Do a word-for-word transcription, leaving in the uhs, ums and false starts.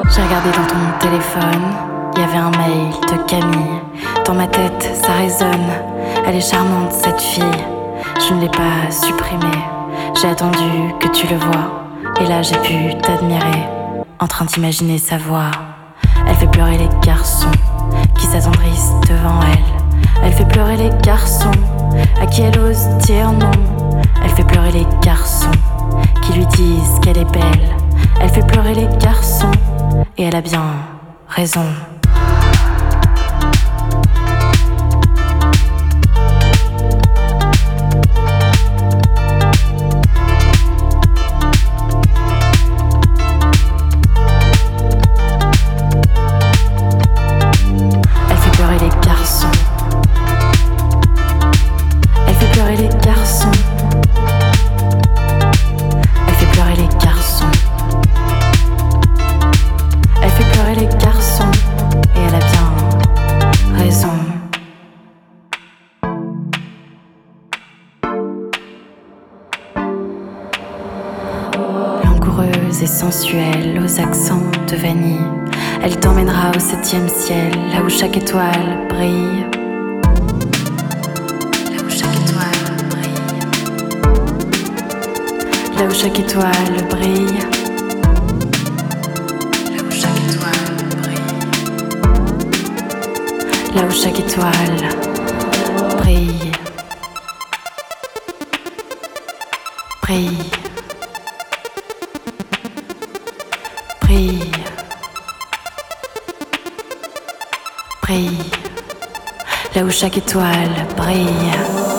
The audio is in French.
J'ai regardé dans ton téléphone, il y avait un mail de Camille. Dans ma tête, ça résonne. Elle est charmante cette fille. Je ne l'ai pas supprimée. J'ai attendu que tu le vois. Et là j'ai pu t'admirer, en train d'imaginer sa voix. Elle fait pleurer les garçons qui s'attendrissent devant elle. Elle fait pleurer les garçons à qui elle ose dire non. Elle fait pleurer les garçons qui lui disent qu'elle est belle. Elle fait pleurer les garçons et elle a bien raison. Et sensuelle, aux accents de vanille, elle t'emmènera au septième ciel, là où chaque étoile brille. Là où chaque étoile brille. Là où chaque étoile brille. Là où chaque étoile brille. Là où chaque étoile brille. Brille. Brille, brille, là où chaque étoile brille.